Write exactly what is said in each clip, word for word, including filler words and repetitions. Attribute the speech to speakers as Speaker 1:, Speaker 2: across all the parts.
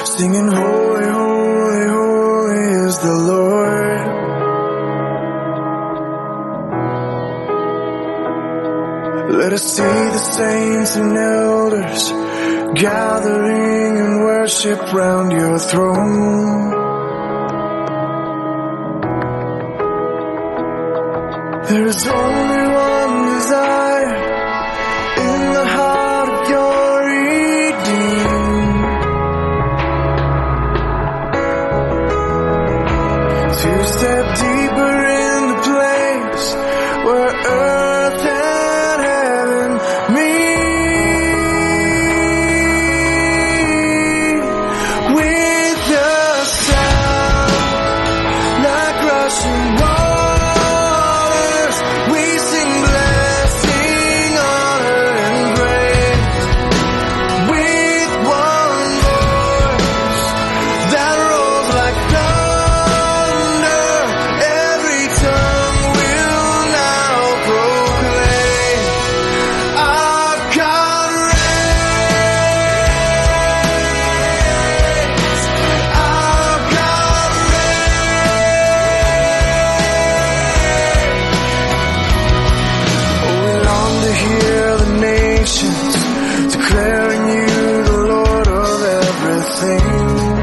Speaker 1: singing holy, holy, holy is the Lord. Let us see the saints and elders gathering in worship round your throne. There is only one desire in the heart of your redeemed, to step deeper in the place where earth and heaven meet, with the sound like rushing waters. We sing blessing, honor, and praise, with one voice that rolls like thunder. Every tongue will now proclaim our God reigns, our God reigns. Oh, we long to hear the nations declaring you the Lord of everything.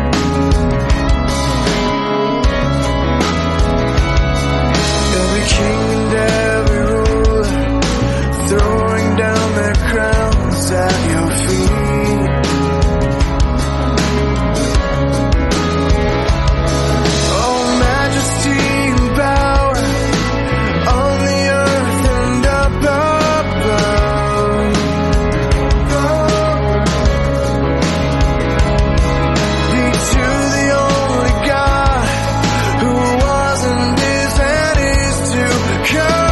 Speaker 1: Every king and every ruler throwing down their crowns at your feet. Oh, majesty and power on the earth and up above. Be to the only God who was and is and is to come.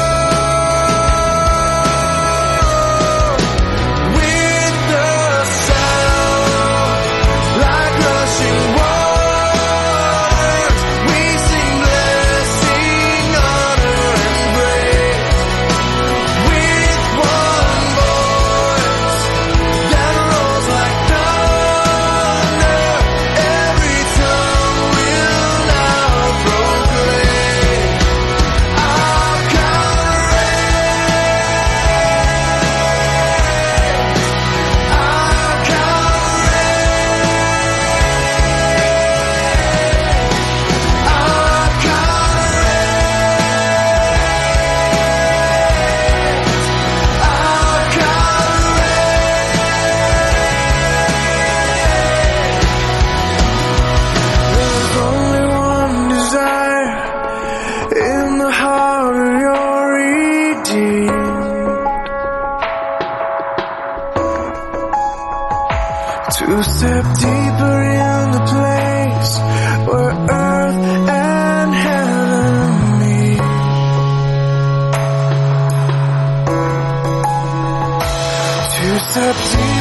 Speaker 1: With the sound like rushing waters, we sing blessing, honor, and praise, with one voice that rolls like thunder. Every tongue will now proclaim our God reigns, our God reigns, our God reigns, our God reigns. There's only one desire in the heart of your redeemed, to step deeper in the place where earth and heaven meet, to step deeper